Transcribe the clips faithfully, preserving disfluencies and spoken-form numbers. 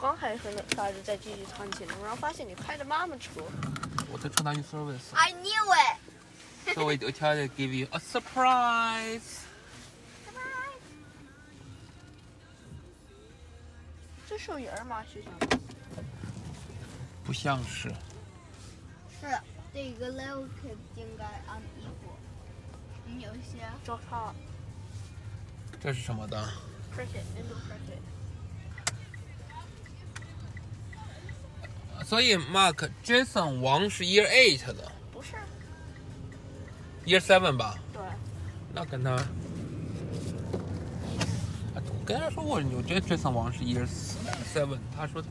刚还和那大家在继续弹琴呢，然后发现你开着妈妈车。 我在车拿去 service。 I knew it. So we try to give you a surprise. 这是有人吗？学校？ 不像是。 是这个 little kid 应该按衣服。嗯，有一些。 照抄。 这是什么的 ？Cricket, indoor cricket。 所以 Mark Jason 王是 Year Eight 的。 不是。 Year Seven 吧？ 对。 那跟他，我跟他说过，我觉得 Jason 王是 Year Seven， 他说。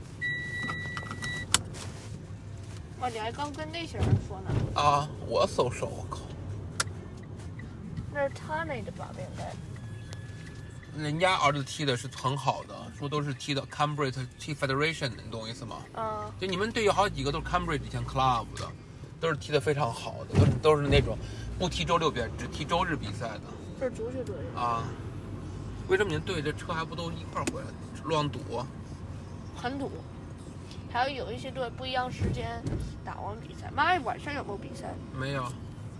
哇，你还刚跟那些人说呢？ 啊，我搜手，我靠。 那是他那的吧，应该。 人家儿子踢的是很好的，说都是踢的 Cambridge T Federation， 你懂我意思吗？ 嗯。 就你们队有好几个都是 Cambridge 以前 club 的，都是踢得非常好的，都是都是那种不踢周六比赛，只踢周日比赛的。 这是足球队啊？为什么你们队这车还不都一块儿回来？乱赌？ 很赌。还有有一些队不一样时间打完比赛。妈呀，晚上有没有比赛？ 没有。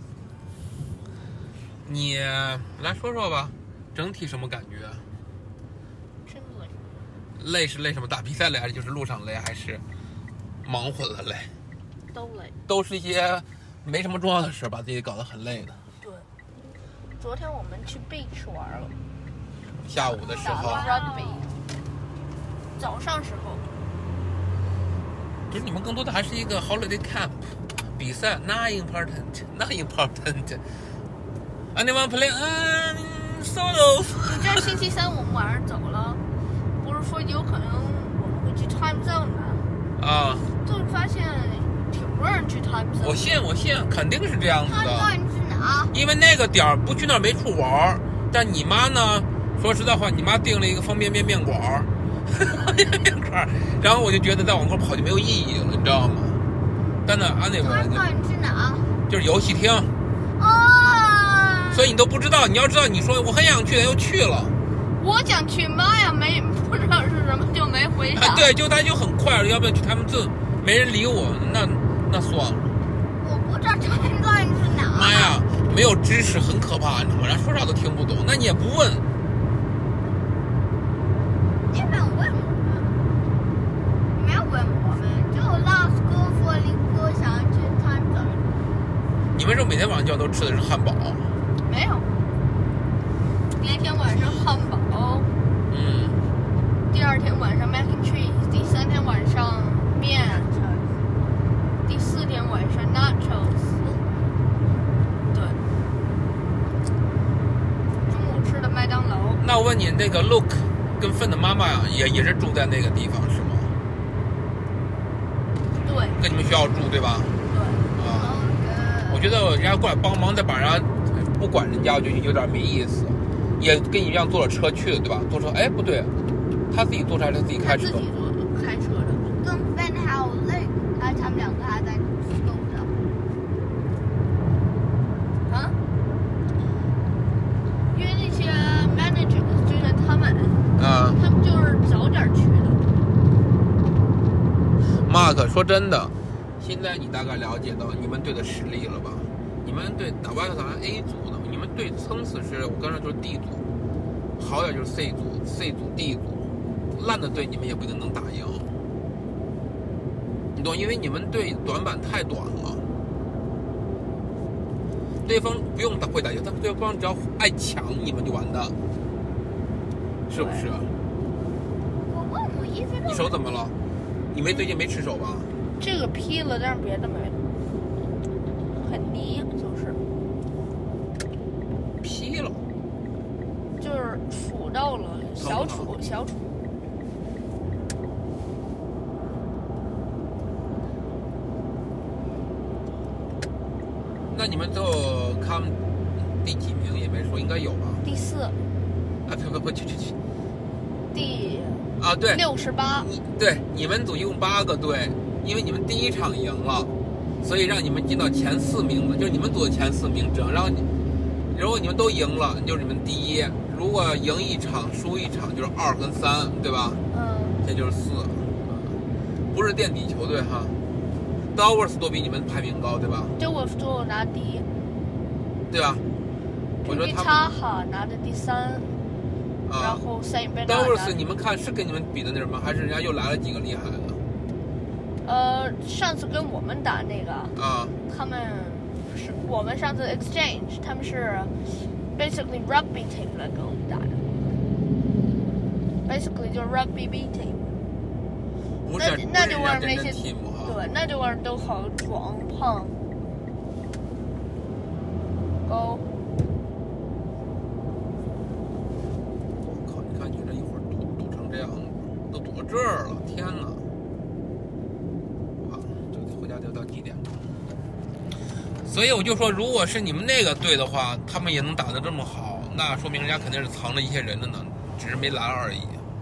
你来说说吧。整体什么感觉？ 真累。 累是累什么？打比赛累还是就是路上累还是忙活了累？ 都累。 都是一些没什么重要的事，把自己搞得很累的。 对。昨天我们去 beach 玩了。 下午的时候。 打 rugby。早上时候。 就是你们更多的还是一个 holiday camp 比赛 ，not important, not important. Anyone play? 嗯。solo。 你这星期三我们晚上走了，不是说有可能我们会去 time zone 吗？ 啊。 就是发现挺多人去 time zone。 我信，我信，肯定是这样子的。 time zone 是哪？ 因为那个点儿不去那儿没处玩，但你妈呢？说实在话，你妈订了一个方便面面馆，面馆，然后我就觉得再往后跑就没有意义了，你知道吗？但呢，安那个 time zone 是哪？ 就是游戏厅。 哦。 所以你都不知道，你要知道，你说我很想去，又去了。 我想去，妈呀，没不知道是什么就没回答。 啊、对，就他就很快了，要不要去他们这？没人理我，那那算了。 我不知道 time zone 是哪。 妈呀，没有知识很可怕，你知道吗？人说啥都听不懂，那你也不问。 你没有问我们，你没有问我们，就 last go for 林哥想要去 time zone。 你们是每天晚上叫都吃的是汉堡？ 没有，第一天晚上汉堡， 嗯， 第二天晚上 mac and cheese， 第三天晚上面，第四天晚上 nachos， 对，中午吃的麦当劳。 那我问你，那个 Luke 跟芬的妈妈也也是住在那个地方是吗？ 对， 跟你们学校住对吧？ 对。 啊，我觉得人家过来帮忙，再把人家不管人家，我就有点没意思。也跟你一样坐了车去的，对吧？坐车，哎，不对，他自己坐车还是他自己开车？ 他自己坐开车的。 跟 Ben 还有 Luke，他他们两个还在路上。 啊？因为那些 managers 就是他们， 啊， 他们就是早点去的。 Mark 说真的，现在你大概了解到你们队的实力了吧？你们队打外头打 A 组的，你们队撑死是我刚才就是 D 组，好点就是 C 组 ，C 组 D 组，烂的队你们也不一定能打赢，你懂？因为你们队短板太短了，对方不用打会打球，但对方只要爱抢你们就完蛋，是不是？ 我问我一直都。 你手怎么了？你没最近没吃手吧？ 这个劈了，但是别的没了，很泥，就是劈了， 就是杵到了，小杵小杵。 那你们最后看第几名也没说，应该有吧？ 第四。 啊，不不不，去去去。 第啊，对， 六十八。 你对你们组一共八个队，因为你们第一场赢了，所以让你们进到前四名了，就是你们组的前四名整。然后你，如果你们都赢了，就是你们第一；如果赢一场输一场，就是二跟三，对吧？ 嗯。 现在就是四，不是垫底球队哈。Dovers 都比你们排名高，对吧？ 这我就拿第一， 对吧？我说比他查哈拿的第三，然啊后 Saint Bernard ，Dovers 你们看是跟你们比的那什么，还是人家又来了几个厉害的？ 呃，上次跟我们打那个， 啊， 他们是我们上次 exchange，他们是 basically rugby team 来跟我们打的 ，basically 就是 rugby B team。 不是那那就不是人家真正玩那些 team 哈。 对，那这玩意儿都好壮胖，高。 我靠！你看你这一会儿堵堵成这样子，都堵到这儿了，天哪！啊，就得回家就到几点钟？所以我就说，如果是你们那个队的话，他们也能打得这么好，那说明人家肯定是藏着一些人的呢，只是没来而已。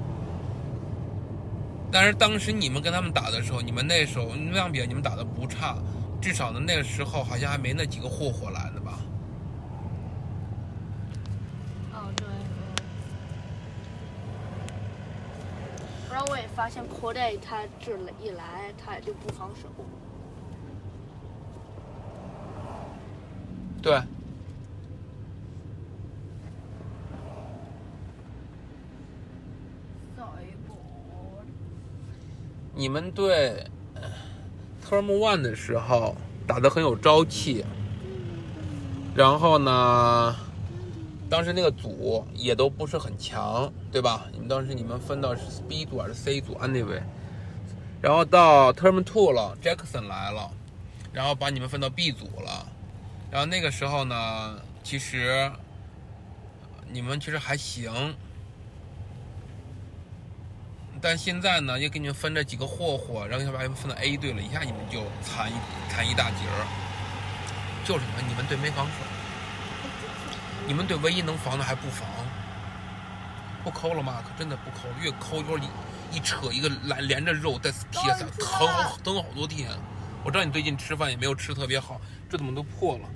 但是当时你们跟他们打的时候，你们那时候那样比你们打的不差，至少呢那个时候好像还没那几个霍霍来的吧？ 哦，对。然后我也发现 Corday 他这一来，他也就不防守。 对。你们队 Term One 的时候打得很有朝气，然后呢，当时那个组也都不是很强，对吧？你们当时你们分到是 B 组还是 C 组 ？Anyway， 然后到 Term Two 了 ，Jackson 来了，然后把你们分到 B 组了，然后那个时候呢，其实你们其实还行。但现在呢，又给你们分这几个霍霍，然后又把你们分到 A 队了，一下你们就惨一惨一大截儿。就是什么，你们队没防守，你们队唯一能防的还不防，不抠了马克，真的不抠，越抠就是一一扯一个连连着肉在贴上，疼好疼好多天。我知道你最近吃饭也没有吃特别好，这怎么都破了？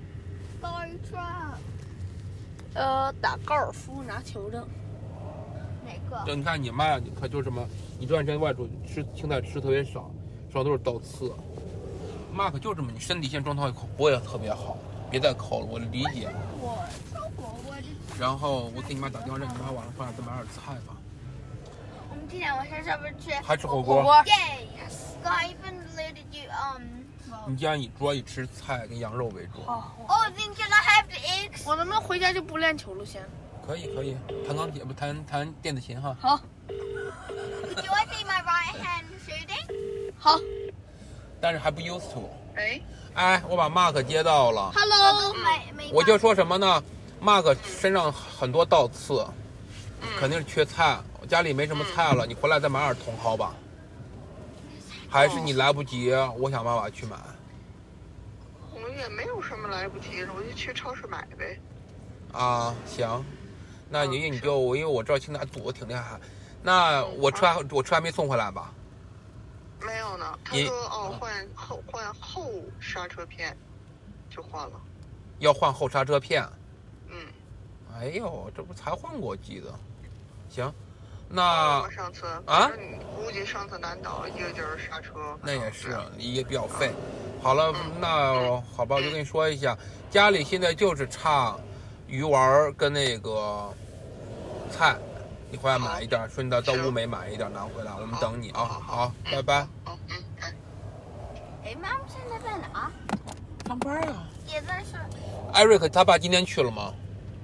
呃，打高尔夫拿球的。 哪个？ 就你看你妈，你看就什么，你这段时间外出吃青菜吃特别少，手上都是倒刺。Mark 就这么，你身体现在状态不会特别好，别再抠了，我理解。 我说过我的。 然后我给你妈打电话，让你妈晚上回来再买点菜吧。 我们今天晚上是不是去？ 还吃火锅。 火锅。 Yes, I even let you um. 你家以主要以吃菜跟羊肉为主。 好。 Oh, then can I have the eggs? 我能不能回家就不练球了先？ 可以可以，弹钢铁不弹弹电子琴哈。 好。 Do I see my right hand shooting? 好。 但是还不 used to。 哎。 哎，我把 Mark 接到了。 Hello。 我就说什么呢 ？Mark 身上很多倒刺，肯定是缺菜。我家里没什么菜了，你回来再买点茼蒿吧。还是你来不及，我想办法去买。 我也没有什么来不及，我就去超市买呗。 啊，行。那你你就我因为我知道青达堵得挺厉害，那我车还我车还没送回来吧？ 没有呢，他说哦换后换后刹车片，就换了。 要换后刹车片。 嗯。 哎呦，这不才换过，我记得。行，那上次啊， 估计上次难倒一个劲儿刹车。 那也是，也比较费。好了，那好吧，我就跟你说一下，家里现在就是差鱼丸跟那个菜，你回来买一点，顺道到物美买一点拿回来，我们等你啊。好，拜拜。 好，嗯，拜。 哎，妈妈现在在哪？ 上班啊。 也在是。 艾瑞克他爸今天去了吗？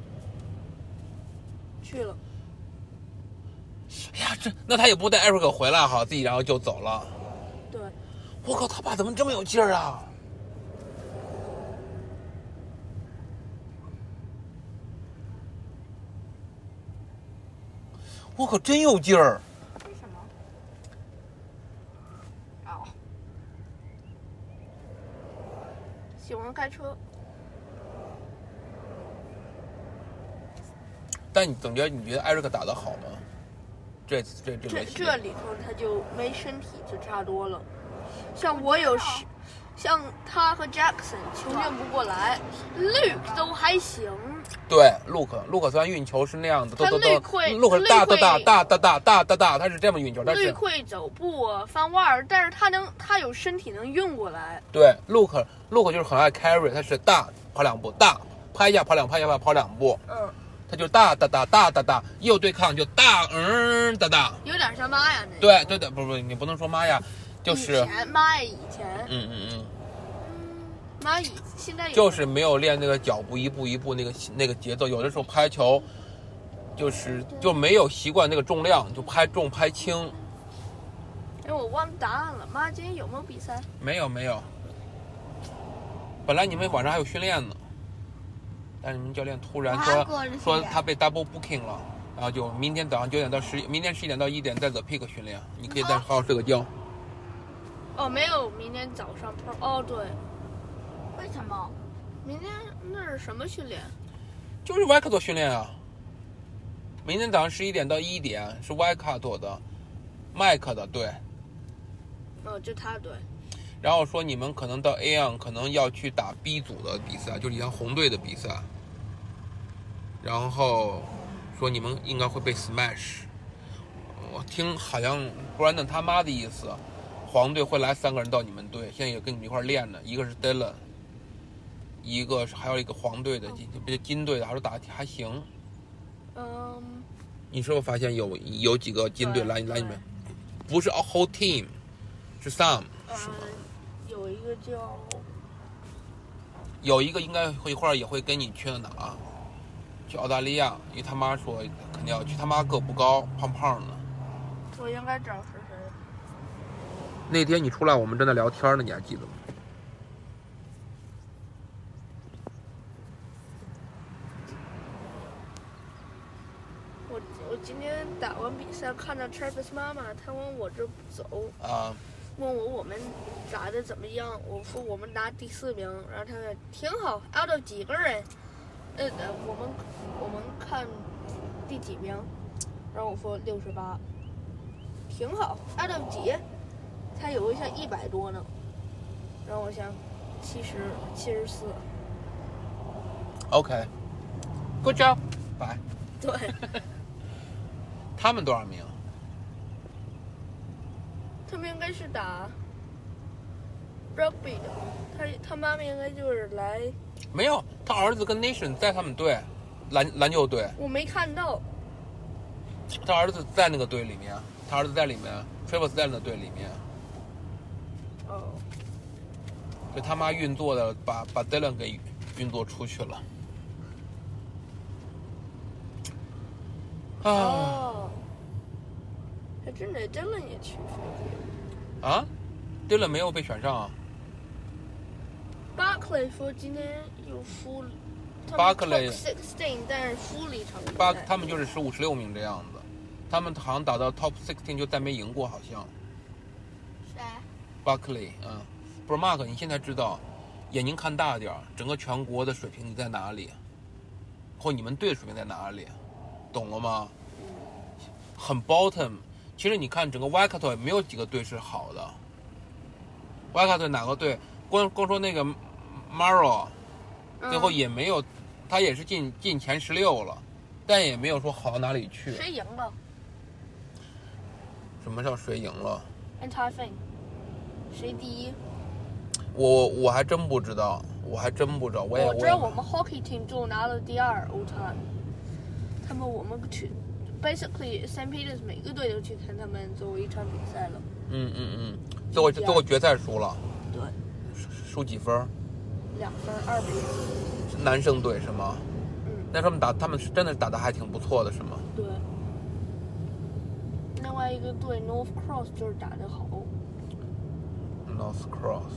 去了。 哎呀，这那他也不带艾瑞克回来哈，自己然后就走了。 对。 我靠，他爸怎么这么有劲儿啊？我靠，真有劲儿！ 为什么？哦。 喜欢开车。 但你总觉得你觉得艾瑞克打得好吗？这次这这这个这里头他就没身体就差多了。像我有时像他和 Jackson 球运不过来 ，Luke 都还行。 对，Luke，Luke 虽然运球是那样的，都他都都 Luke 会 ，Luke 是大 Luke 大会大大大大大大，他是这么运球，但是 Luke 会走步、翻腕儿，但是他能，他有身体能运过来。 对，Luke，Luke 就是很爱 carry，他是大跑两步，大拍一下跑两拍一下跑两步， 嗯， 他就大大大大大大，一有对抗就大嗯大大。 有点像妈呀那个。 对对对，不不，你不能说妈呀，就是以前妈呀以前， 嗯嗯嗯。 妈以现在有就是没有练那个脚步一步一步那个那个节奏，有的时候拍球，就是就没有习惯那个重量，就拍重拍轻。 哎，我忘答案了。妈，今天有没有比赛？ 没有没有。本来你们晚上还有训练呢，但是你们教练突然说说他被 double booking 了，然后就明天早上九点到十，明天十一点到一点在 The Peak 训练，你可以再好好睡个觉。 哦，没有，明天早上 pro 哦对。 为什么？ 明天那是什么训练？ 就是 Waikato 训练啊。明天早上十一点到一点是 Waikato 的，麦克的对。 哦，就他对。 然后说你们可能到 A 样可能要去打 B 组的比赛，就是以前红队的比赛。然后说你们应该会被 smash。我听好像 Brandon 他妈的意思。黄队会来三个人到你们队，现在也跟你们一块练呢。一个是 Dylan， 一个是还有一个黄队的，不是金队的，还是打还行。 嗯。 你是不是发现有有几个金队来来你们？不是 a whole team， 是 some。 嗯，有一个叫。 有一个应该会一会儿也会跟你去哪？去澳大利亚，因为他妈说肯定要去，他妈个不高，胖胖的。 我应该知道是谁。 那天你出来，我们正在聊天呢，你还记得吗？ 我我今天打完比赛，看到 Travis 妈妈，她往我这走啊， 问我我们打的怎么样，我说我们拿第四名，然后她说挺好 ，out of 几个人，呃呃，我们我们看第几名，然后我说六十八，挺好 ，out of 几？他有个像一百多呢，然后我想七十七十四。 OK，Good job， 拜。 对。 他们多少名？ 他们应该是打 rugby 的，他他妈妈应该就是来。 没有，他儿子跟 Nation 在他们队，篮篮球队。 我没看到。 他儿子在那个队里面，他儿子在里面 ，Travis 在那个队里面。 哦， 就他妈运作的，把把 Dylan 给运作出去了。啊。 哦。还真的 Dylan 也去啊 ？Dylan 没有被选上啊。 Barkley 说今天又输了。 Barkley top sixteen， 但是输了一场比赛。 八，他们就是十五、十六名这样子。他们好像打到 top sixteen 就再没赢过，好像。 谁 Barkley， 嗯，不是 Mark， 你现在知道，眼睛看大点，整个全国的水平你在哪里，或你们队的水平在哪里，懂了吗？很 bottom。其实你看整个 Waikato 也没有几个队是好的。Waikato 哪个队？光光说那个 Maro， 最后也没有，他也是进进前十六了，但也没有说好到哪里去。 谁赢了？ 什么叫谁赢了 ？Anti-Fing。谁第一？ 我我还真不知道，我还真不知道。我也我知道我们 hockey team 就拿了第二 all time。他们我们去 basically Saint Peters 每个队都去看他们最后一场比赛了。 嗯嗯嗯，最后最后决赛输了。 对。 输几分？ 两分，二比零。 男生队是吗？ 嗯。 那他们打，他们是真的打得还挺不错的，是吗？ 对。另外一个队 North Cross 就是打得好。 North Cross。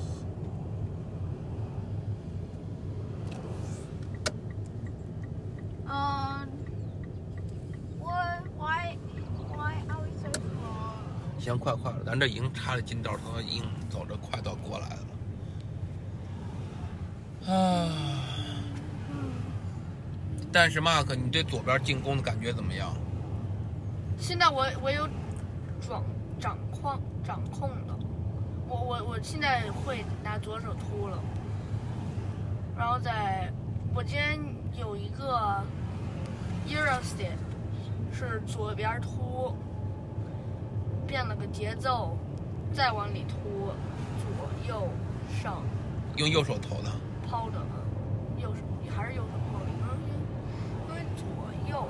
嗯。Why why why are we so small？ 行，快快了，咱这已经插着金道，他已经走着快到过来了。啊。但是 Mark， 你对左边进攻的感觉怎么样？ 现在我我有掌掌控掌控的， 我我我现在会拿左手突了，然后在我今天有一个 Eurostep 是左边突，变了个节奏，再往里突，左右上。 用右手投的。 抛的，右手还是右手抛的，因为因为左右。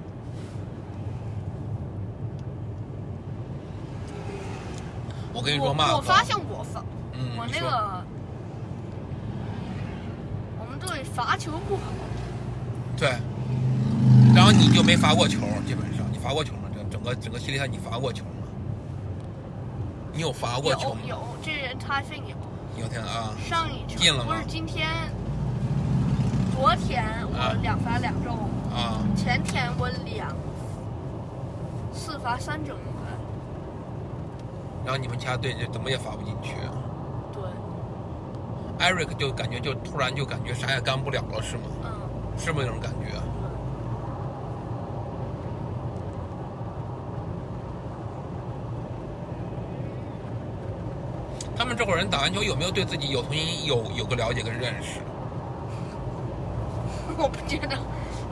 我跟你说嘛， 我发现我发， 嗯， 我那个我们队罚球不好。 对，然后你就没罚过球，基本上你罚过球吗？整整个整个系列赛你罚过球吗？你有罚过球吗？ 有有，这人他非有。 有天啊。 上一场进了吗？ 不是今天，昨天我两罚两中。 啊。 前天我两四罚三中。 然后你们其他队就怎么也罚不进去。 对。 Eric 就感觉就突然就感觉啥也干不了了，是吗？ 嗯。 是不是那种感觉？他们这伙人打完球有没有对自己有重新有有个了解跟认识？ 我不觉得。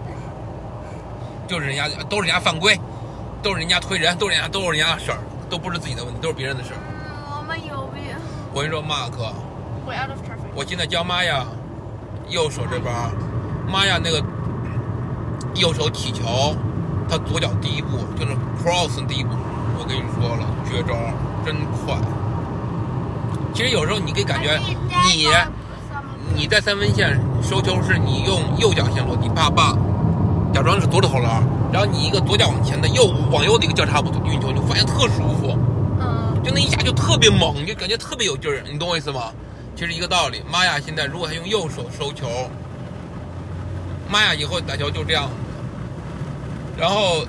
就是人家都是人家犯规，都是人家推人，都是人家都是人家的事儿，都不是自己的问题，都是别人的事儿。 嗯，我们有病。 我跟你说，马克， 我 out of traffic。 我现在教玛雅右手这边，玛雅那个右手起球，他左脚第一步就是 cross 第一步，我跟你说了，绝招，真快。其实有时候你可以感觉你你在三分线收球是你用右脚先落地，叭叭，假装是左手投篮，然后你一个左脚往前的右往右的一个交叉步运球，你就发现特舒服， 嗯， 就那一下就特别猛，就感觉特别有劲儿，你懂我意思吗？其实一个道理。玛雅现在如果还用右手收球，玛雅以后打球就这样，然后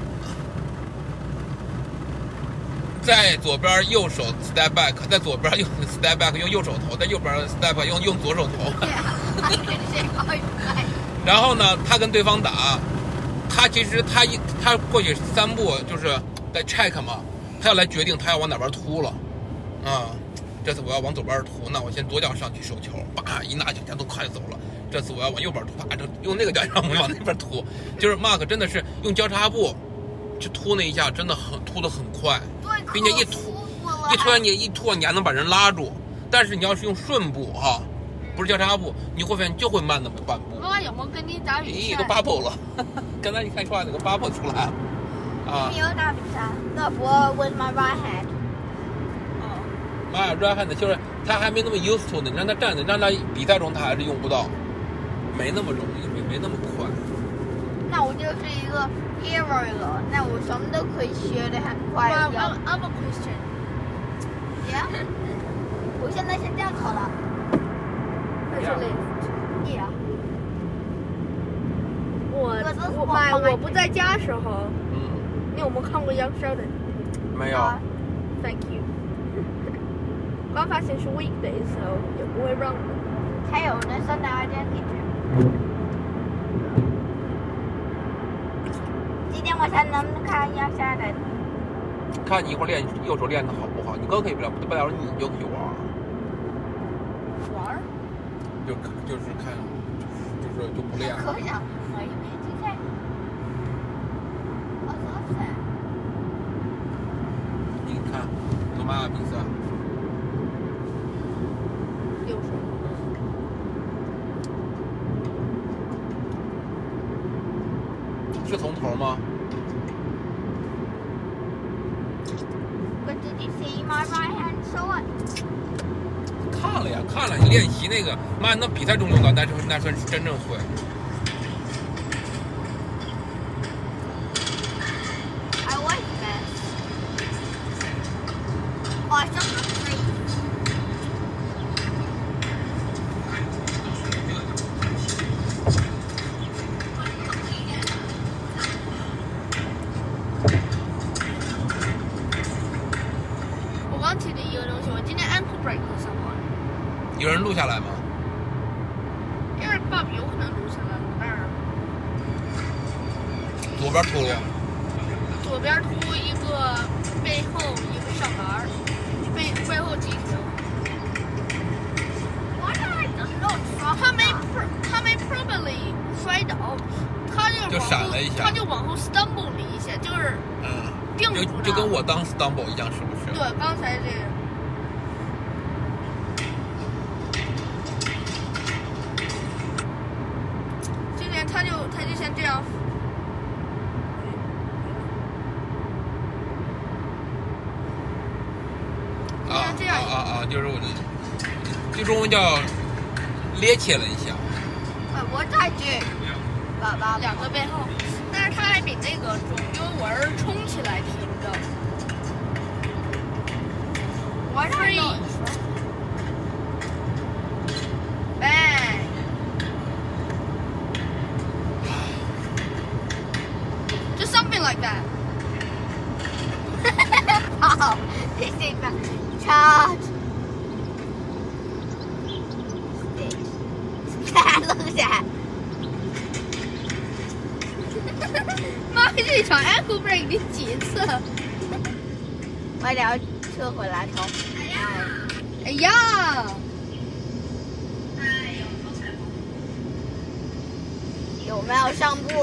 在左边右手 step back， 在左边用 step back 用右手投，在右边 step back 用用左手投。然后呢，他跟对方打，他其实他一他过去三步就是在 check 嘛，他要来决定他要往哪边突了，啊、嗯，这次我要往左边突，那我先左脚上去收球，叭一拿球，他都快走了。这次我要往右边突，啪就用那个脚让我往那边突，就是 Mark 真的是用交叉步去突那一下，真的很突得很快，并且一突一突你一突你还能把人拉住，但是你要是用顺步哈、啊，不是交叉步，你会发现就会慢那么半步。 妈妈有没有跟你打比赛？ 咦，都 bubble 了，刚才你看出来那个 bubble 出来了啊。 没有打比赛，那不 with my right hand。 哦。 妈呀 ，right hand 就是他还没那么 used to 呢，你让他站着，让他比赛中他还是用不到。没那么容易，没没那么快。 那我就是一个 hero 了，那我什么都可以学得很快一样。 I'm I'm a Christian. Yeah. 我现在先掉头了。 Actually. Yeah. 我我买我不在家时候，嗯，你有没有看过 Young Sheldon？ 没有。 Thank you. 刚发现是 weekdays， so 也不会让。 还有那 Sunday Identity。今天晚上能不能看一下下来？ 看你一会儿练右手练的好不好？你哥可以不了，不了你就可以玩。 玩？ 就就是看，就是就不练了。 可以啊，可以没比赛。我说噻。 你看，罗马比赛。 右手。 是从头吗 ？But did you see my right hand shot？ 看了呀，看了。你练习那个，妈，那比赛中用到，那是那算是真正会。 I like this. Oh, I jumped the tree. 有人录下来吗？ 因为爸比有可能录下来，但是左边突了， 左边突一个，背后一个上篮，背背后击球。 一下， 他就往后 stumble 了一下，就是嗯， 定住就就跟我当 stumble 一样，是不是？ 对，刚才这个。今天他就他就像这样。 啊啊啊啊！就是我的，这中文叫趔趄了一下。 哎，我再去，爸爸两个背后，但是他还比那个肿瘤纹冲起来挺着。 我这有。 哎。Just something like that. 好，谢谢吧。Charge. Look at that. 妈，这场 ankle break 你几次？ 我要撤回来头。 哎呀！ 有没有上步？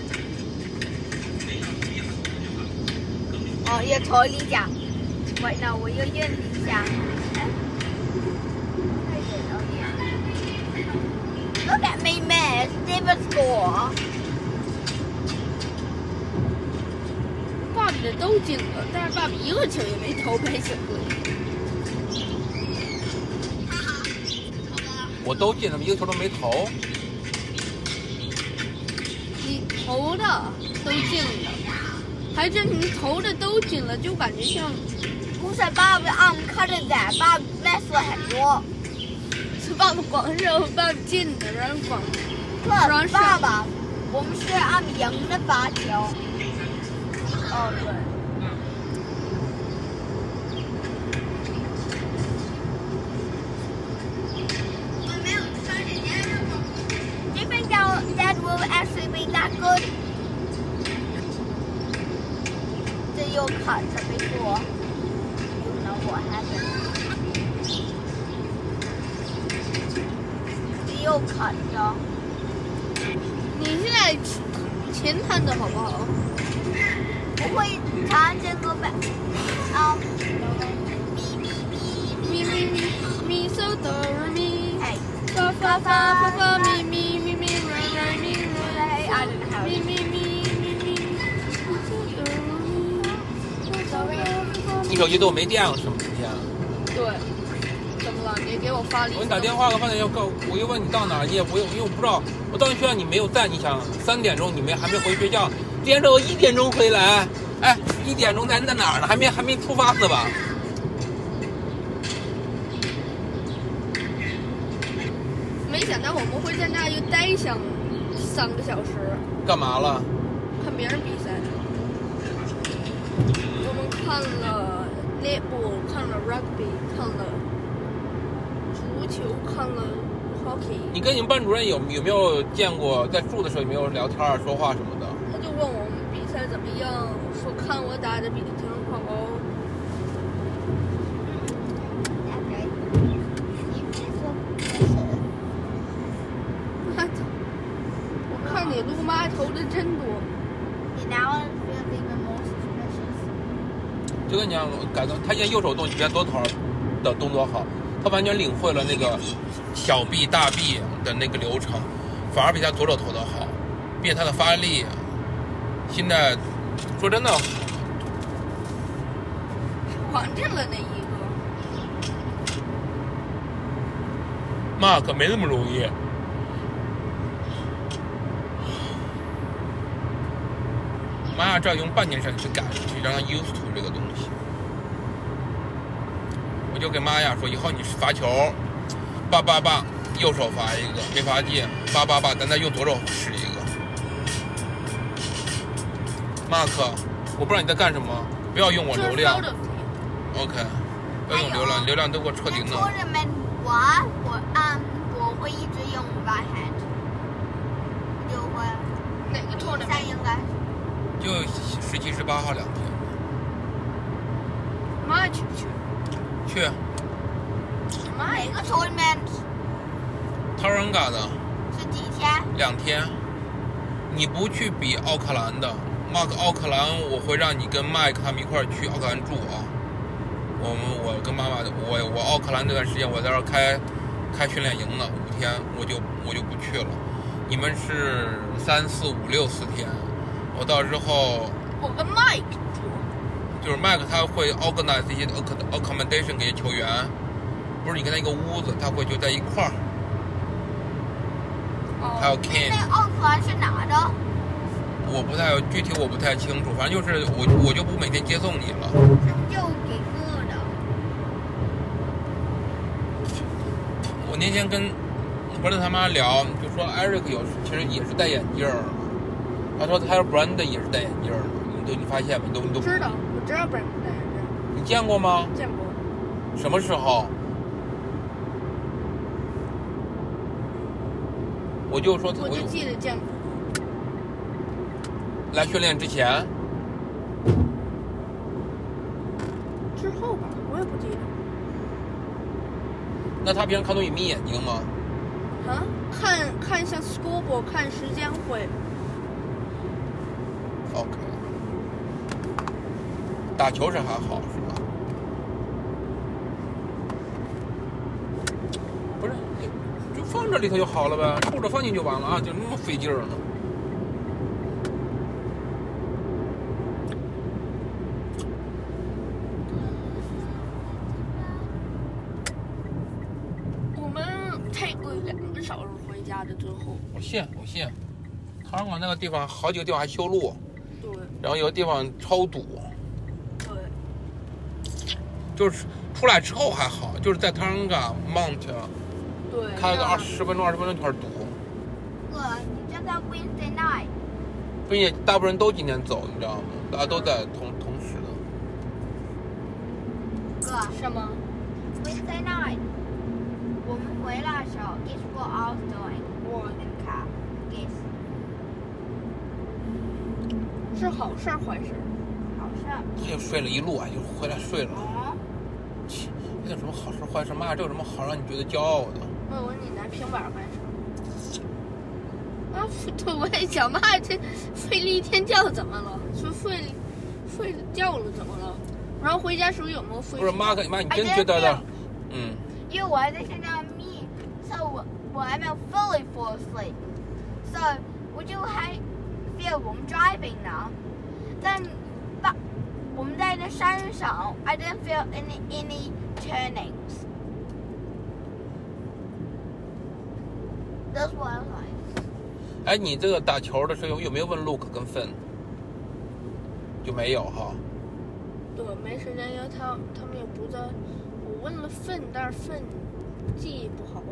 哦，要头一下。喂，那我要用一下。Look at me miss, never score. 爸比的都进了，但是爸比一个球也没投，basically。 我都进了，一个球都没投。 你投的都进了，还是你投的都进了，就感觉像。 不是爸爸 arm cut 在，爸爸 miss 了很多。 是爸爸光是爸爸进的，然后光。 不，爸爸，我们是按赢的罚球。哦，对。Do you think that that will actually be that good? 这又砍着没说。You know what happened? 这又砍着。 你现在前弹的好不好？ 我会弹这个呗。啊。 咪咪咪咪嗦哆来咪。 哎。 发发发发发咪咪咪咪来来咪来。咪咪咪咪咪。 你手机都没电了是吗？今天？ 对。怎么了？你给我发了。 我给你打电话，我发现要告，我又问你到哪儿，你也不用，因为我不知道。我到学校你没有在，你想三点钟你们还没回学校，连着我一点钟回来，哎，一点钟咱在哪儿呢？还没还没出发呢吧？ 没想到我们会在那又待上三个小时。 干嘛了？ 看别人比赛。我们看了 netball， 看了 rugby， 看了足球，看了 hockey。 你跟你们班主任有有没有见过，在住的时候有没有聊天啊、说话什么的？ 他就问我们比赛怎么样，说看我打的比他挺好。我看你撸妈投的真多。 就跟你讲，感到他现在右手动比他左手的动作好，他完全领会了那个小臂、大臂的那个流程，反而比他左手投的好，并且他的发力，现在说真的， 狂进了那一个。 妈可没那么容易。玛雅这要用半年时间去改，去让他 used to 这个东西。我就跟玛雅说，以后你罚球，叭叭叭，右手罚一个，没罚进，叭叭叭，咱再用左手使一个。马克，我不知道你在干什么，不要用我流量。OK， 不要用流量，流量都给我彻底弄。 我我嗯，我会一直用 right hand， 就会哪个 tournament？ 赛应该。 就十七、十八号两天。 妈去不去？ 去。 哪个 tournament？ Tauranga 的。 是几天？ 两天。 你不去比奥克兰的，马克奥克兰，我会让你跟麦克他们一块儿去奥克兰住啊。我们我跟妈妈的，我我奥克兰那段时间我在这儿开开训练营呢，五天我就我就不去了。你们是三四五六四天，我到之后我跟 Mike 住， 就是麦克他会 organize 一些 accommodation 给球员，不是你跟他一个屋子，他会就在一块儿。还有 Ken， 那奥克兰是哪的？ 我不太具体我不太清楚，反正就是我我就不每天接送你了。 他们就给过的。 我那天跟布伦他妈聊，就说 Eric 有其实也是戴眼镜儿，他说他说 Brandon 也是戴眼镜儿的，你都你发现没？你都你都知道，我知道 Brandon 戴眼镜， 你见过吗？ 见过。 什么时候？我就说他， 我就记得见过。 来训练之前， 之后吧，我也不记得。 那他平常看东西眯眼睛吗？ 啊，看看像 scoreboard 看时间会。 OK， 打球是还好是吧？不是，就放这里头就好了呗，抽着放进就完了啊，就那么费劲儿呢。 我们 take 了两个小时回家的，最后。 我信，我信。唐人港那个地方，好几个地方还修路， 对然后有的地方超堵， 对。 就是出来之后还好，就是在唐人港 Mount 对。 开个二十分钟、二十分钟就开始堵， 哥，你知道 Wednesday night？ 并且大部分人都今天走，你知道吗？大家都在同同时的。 哥什么？ ，Wednesday night，我们回来的时候 ，guess what I was doing？ 我 in the car。Guess。 是好事儿坏事儿？ 好事。 他就睡了一路啊，就回来睡了。 哦。 切，这有什么好事坏事？妈，这有什么好让你觉得骄傲的？ 问问你拿平板干什么？啊，对，我也想妈，这睡了一天觉怎么了？说睡了睡了觉了怎么了？然后回家时候有没有睡？ 不是妈，妈，你真觉得的？嗯。 因为我还在想到 me， so 我我还没有 fully fall asleep， so 我就还 feel 我们 driving 呢，但把我们在那山上 ，I didn't feel any any turnings。That's what I was like。 哎，你这个打球的时候有没有问 Luke 跟 Finn？ 就没有哈。 对，没时间，因为他他们也不在。我问了粪，但是粪记忆不好。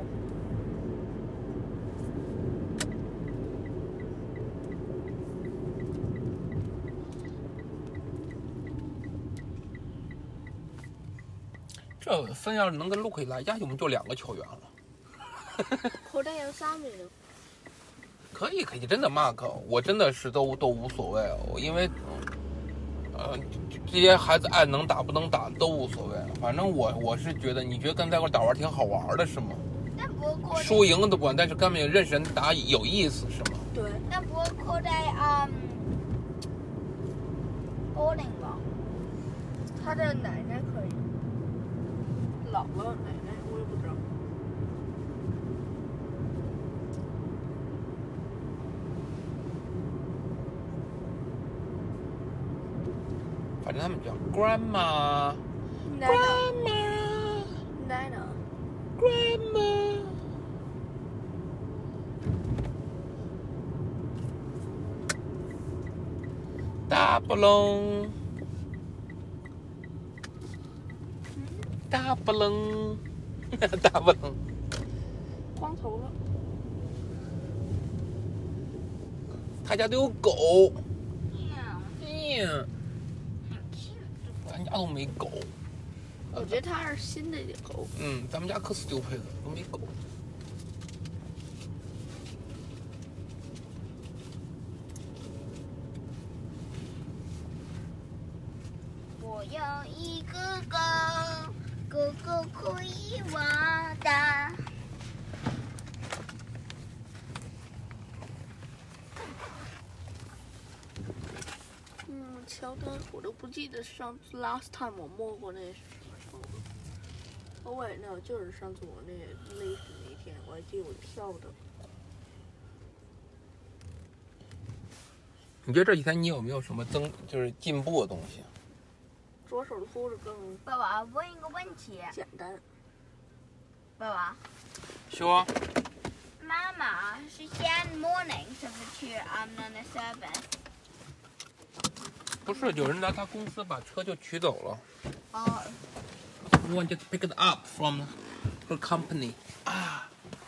这粪要是能跟 Luke 一来下去，我们就两个球员了。 口袋有三米的。 可以可以，真的 Mark， 我真的是都都无所谓，我因为，呃，这些孩子爱能打不能打都无所谓，反正我我是觉得，你觉得跟在一块打玩挺好玩的是吗？ 但不过输赢都不管，但是跟他们认识人打有意思是吗？ 对。 但不过口袋嗯 boarding 吧， 他的奶奶可以，姥姥奶奶我也不知道。 反正他们叫 grandma， grandma， 奶奶 grandma。大不楞，大不楞，大不楞， 光头了。 他家都有狗。 嗯， 嗯，咱家都没狗。 我觉得它是新的狗。 嗯，咱们家可 stupid 了，都没狗。 我有一个狗，狗狗可以玩的。 跳的，我都不记得上次 last time 我摸过那是什么时候了。哦喂，那就是上次我那那那天，我还记得我跳的。 你觉得这几天你有没有什么增，就是进步的东西？ 左手的步子更爸爸，问一个问题。 简单。 爸爸。 说。 妈妈是先 morning 是不是去 I'm on the service？ 不是，有人来他公司把车就取走了。 哦。 We want to pick it up from her company. 啊。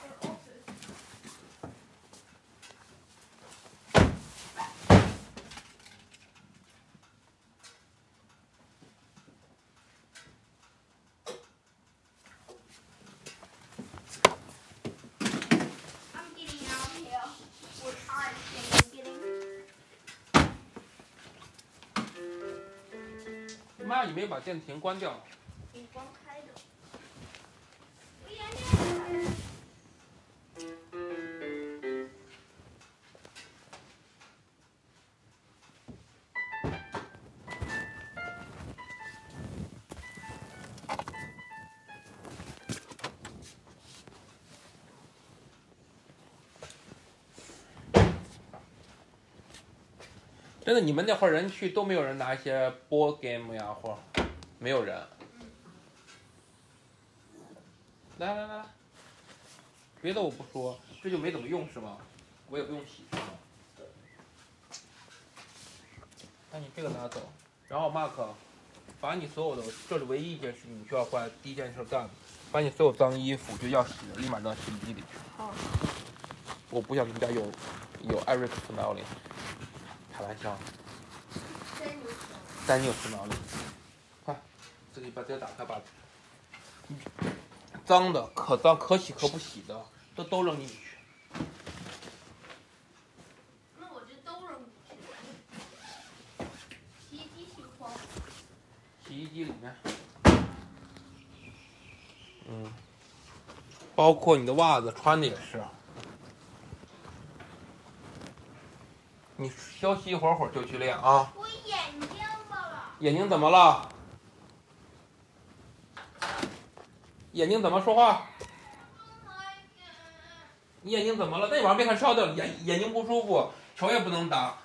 妈，你没把电瓶关掉。 你光开着。 真的，你们那会儿人去都没有人拿一些 board game 呀，或没有人。来来来，别的我不说，这就没怎么用是吗？我也不用洗是吗？那你这个拿走，然后 Mark， 把你所有的，这是唯一一件事情你需要换第一件事干，把你所有脏衣服就要洗的，立马扔到洗衣机里去。 好。 我不想你们家有有 Eric smelling， 开玩笑。但你有 smelling， 快，自己把这个打开，把脏的、可脏、可洗可不洗的都都扔进去。 那我这都扔进去。洗衣机洗空。 洗衣机里面，嗯，包括你的袜子穿的也是。你休息一会儿会儿就去练啊。 我眼睛怎么了？ 眼睛怎么了？眼睛怎么说话？你眼睛怎么了？那晚上别看烧的，眼眼睛不舒服，球也不能打，